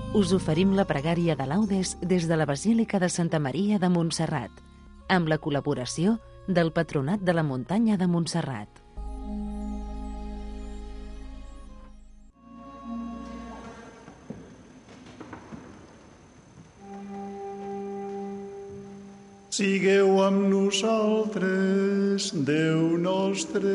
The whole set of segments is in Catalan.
us oferim la pregària de laudes des de la Basílica de Santa Maria de Montserrat, amb la col·laboració del Patronat de la Muntanya de Montserrat. Sigueu amb nosaltres, Déu nostre.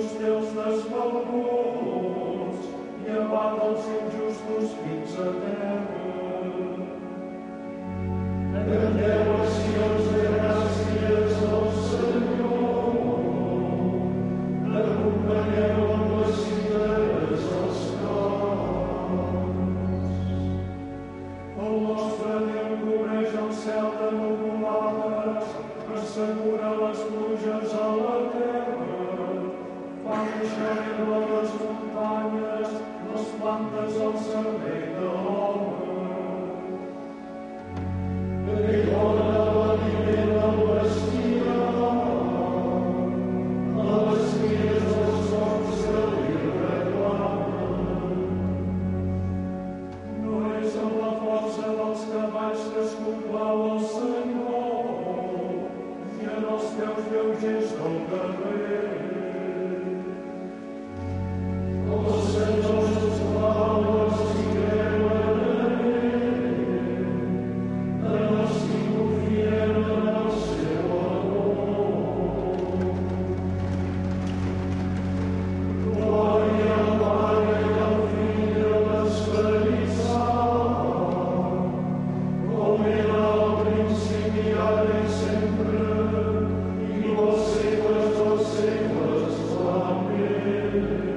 eixos teus desvalguts i abans els injustos fins a terra. Canteu accions de gràcies al Senyor, l'acompanyeu amb les cítares als cors. El nostre Déu cobreix el cel de nuvolades, assegura les pluges a la terra, fa néixer herba a les muntanyes, les plantes al servei de l'home. Ell dona l'aliment al bestiar, a les cries dels horts que li reclamen. No és amb la força dels cavalls que es complau el Senyor, i en els teus lleugers del carrer. Els senyors dels palmes hi creuen en ell, en els qui confien en el seu amor. Glòria al Pare i al Fill i a l'Esperit Sant, com era al principi, ara i sempre, i pels segles dels segles. Amén.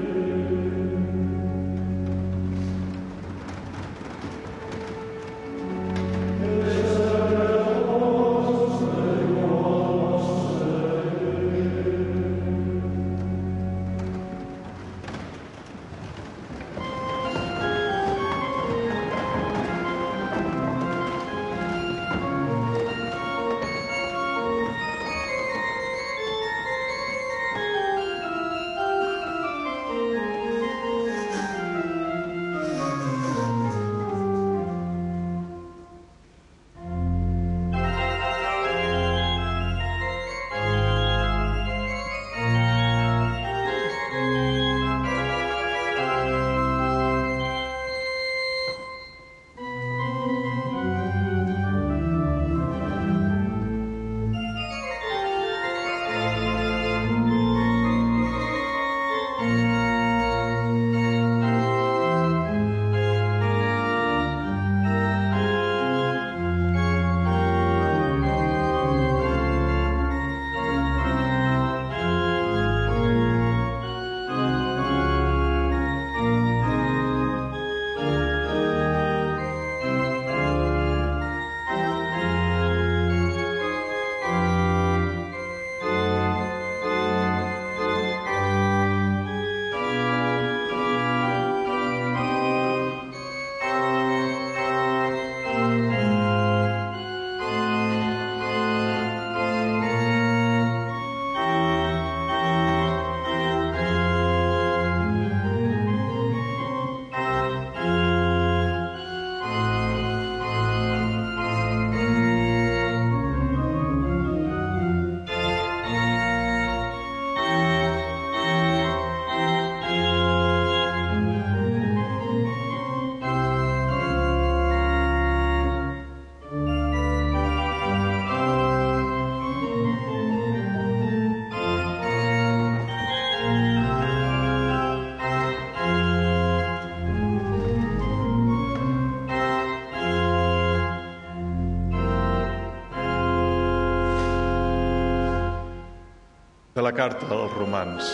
De la carta als Romans.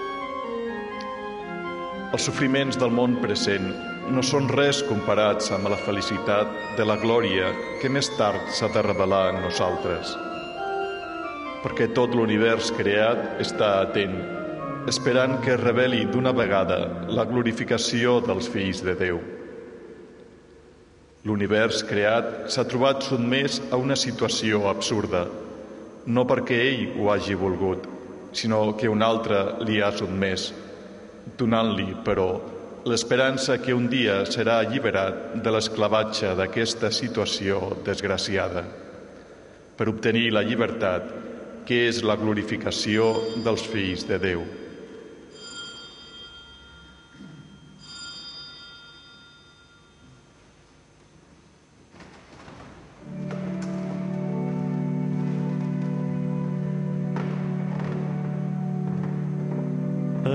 Els sofriments del món present no són res comparats amb la felicitat de la glòria que més tard s'ha de revelar en nosaltres. Perquè tot l'univers creat està atent, esperant que es reveli d'una vegada la glorificació dels fills de Déu. L'univers creat s'ha trobat sotmès a una situació absurda, no perquè ell ho hagi volgut, sinó que un altre li ha sotmès, donant-li, però, l'esperança que un dia serà alliberat de l'esclavatge d'aquesta situació desgraciada, per obtenir la llibertat, que és la glorificació dels fills de Déu.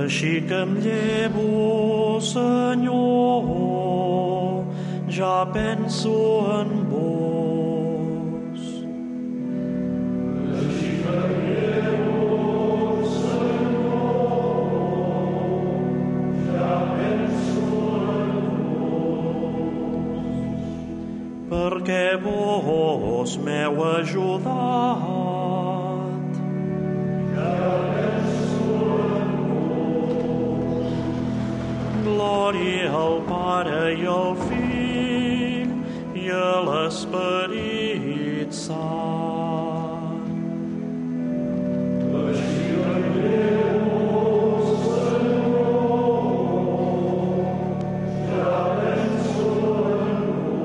Així que em llevo, Senyor, ja penso en vos. Així que em llevo, Senyor, ja penso en vos. Perquè vos m'heu ajudat. Glòria al Pare i al Fill i a l'Esperit Sant. Així em llevo, Senyor, ja penso en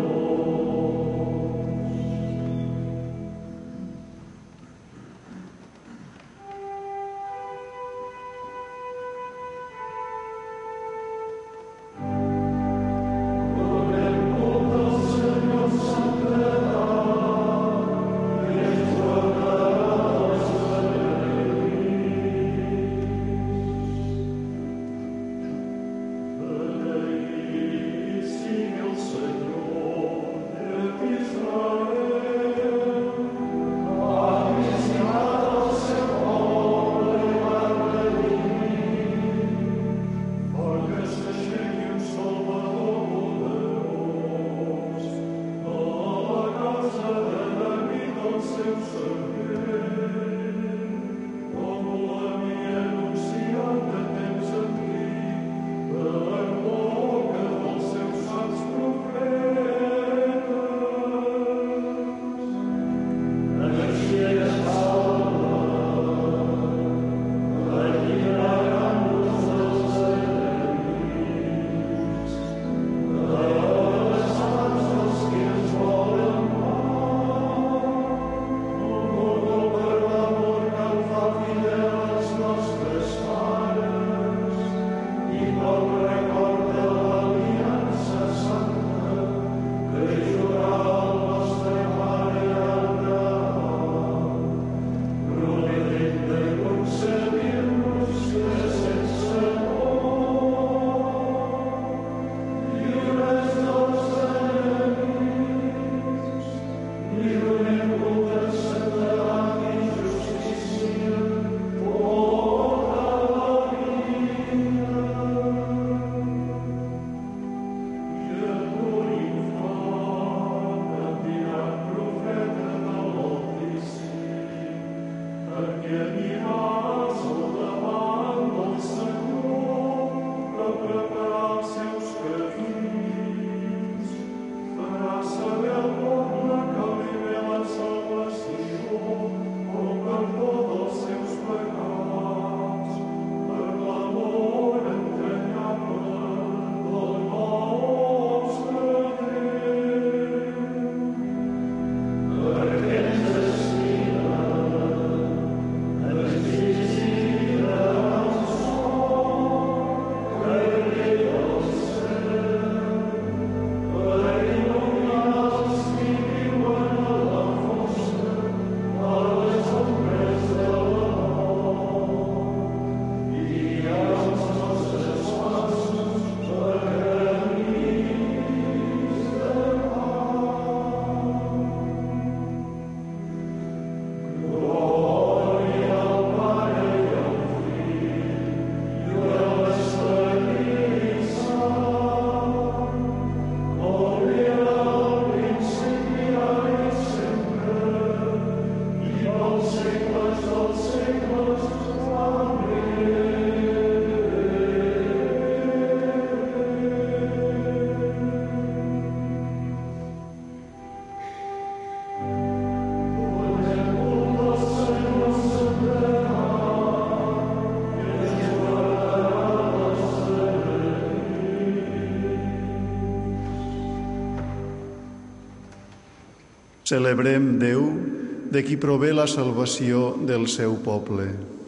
Celebrem Déu, de qui prové la salvació del seu poble.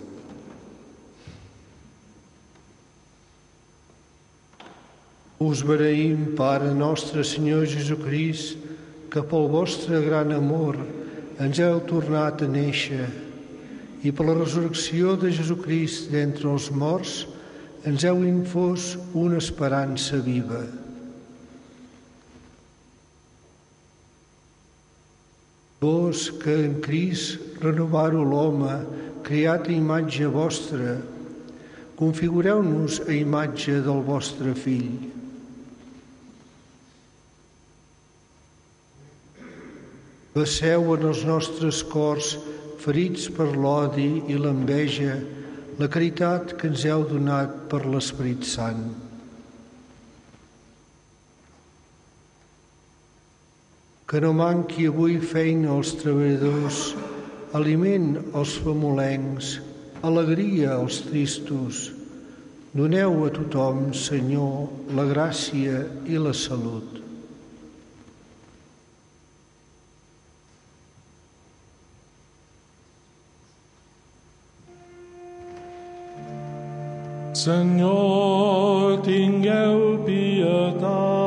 Us bereïm, Pare nostre Senyor Jesucrist, que pel vostre gran amor ens heu tornat a néixer i per la resurrecció de Jesucrist d'entre els morts ens heu infós una esperança viva. Vós que en Crist renovàreu l'home, creat a imatge vostra, configureu-nos a imatge del vostre Fill. Vesseu en els nostres cors, ferits per l'odi i l'enveja, la caritat que ens heu donat per l'Esperit Sant. Que no manqui avui feina als treballadors, aliment als famolencs, alegria als tristos. Doneu a tothom, Senyor, la gràcia i la salut. Senyor, tingueu pietat.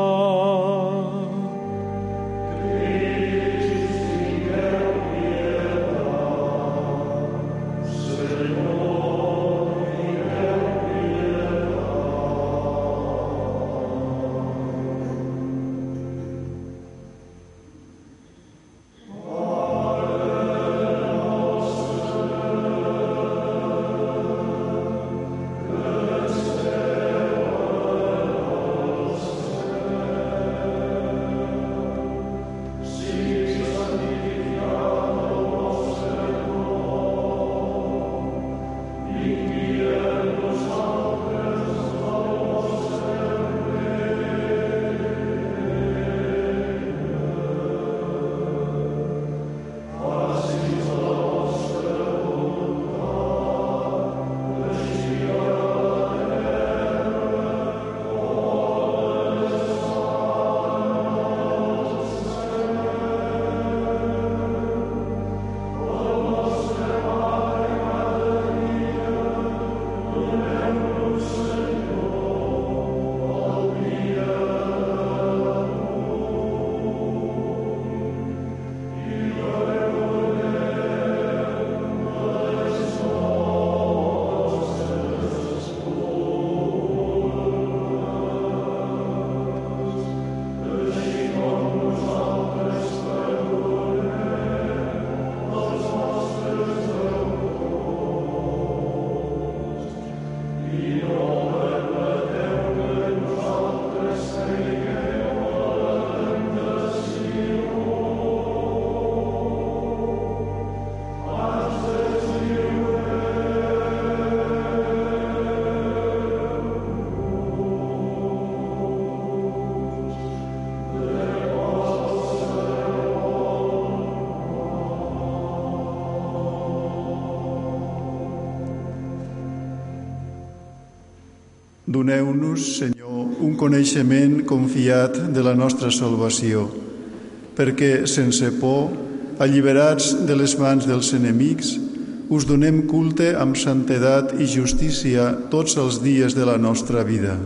Doneu-nos, Senyor, un coneixement confiat de la nostra salvació, perquè, sense por, alliberats de les mans dels enemics, us donem culte amb santedat i justícia tots els dies de la nostra vida.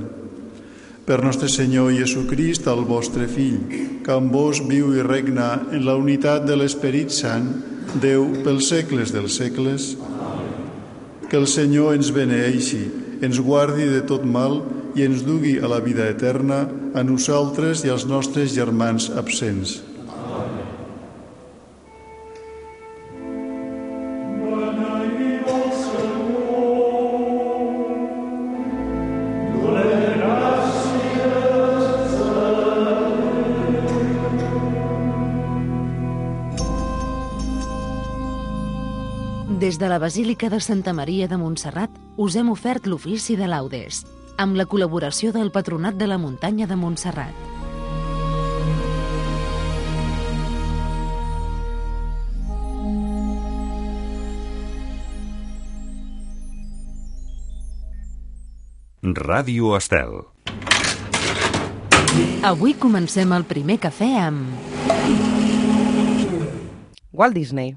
Per nostre Senyor Jesucrist, el vostre Fill, que amb vos viu i regna en la unitat de l'Esperit Sant, Déu pels segles dels segles. Que el Senyor ens beneeixi, ens guardi de tot mal i ens dugui a la vida eterna, a nosaltres i als nostres germans absents. Des de la Basílica de Santa Maria de Montserrat us hem ofert l'ofici de laudes, amb la col·laboració del Patronat de la Muntanya de Montserrat. Ràdio Estel. Avui comencem el primer cafè amb Walt Disney.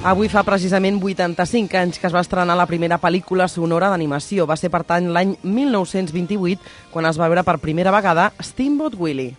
Avui fa precisament 85 anys que es va estrenar la primera pel·lícula sonora d'animació. Va ser, per tant, l'any 1928, quan es va veure per primera vegada Steamboat Willie.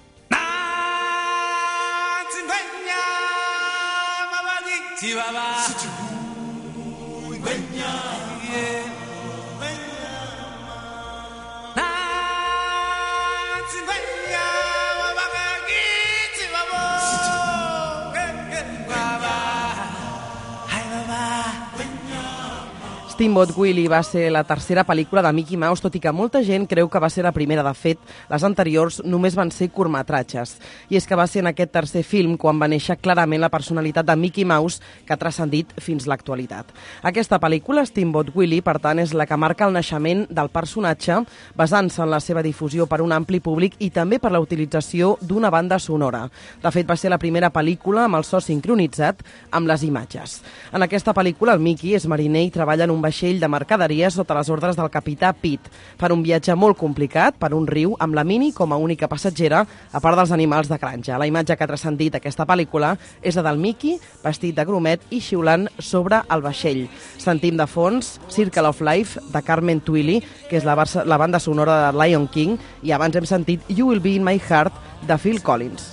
Steamboat Willie va ser la tercera pel·lícula de Mickey Mouse, tot i que molta gent creu que va ser la primera. De fet, les anteriors només van ser curtmetratges. I és que va ser en aquest tercer film quan va néixer clarament la personalitat de Mickey Mouse, que ha transcendit fins l'actualitat. Aquesta pel·lícula, Steamboat Willie, per tant, és la que marca el naixement del personatge, basant-se en la seva difusió per un ampli públic i també per la utilització d'una banda sonora. De fet, va ser la primera pel·lícula amb el so sincronitzat amb les imatges. En aquesta pel·lícula, el Mickey és mariner i treballa en un vaixell de mercaderies sota les ordres del capità Pete. Per un viatge molt complicat, per un riu, amb la Minnie com a única passatgera, a part dels animals de granja. La imatge que ha transcendit aquesta pel·lícula és la del Mickey, vestit de gromet i xiulant sobre el vaixell. Sentim de fons Circle of Life, de Carmen Twilly, que és la banda sonora de Lion King, i abans hem sentit You Will Be in My Heart, de Phil Collins.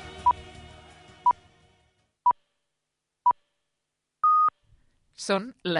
Són les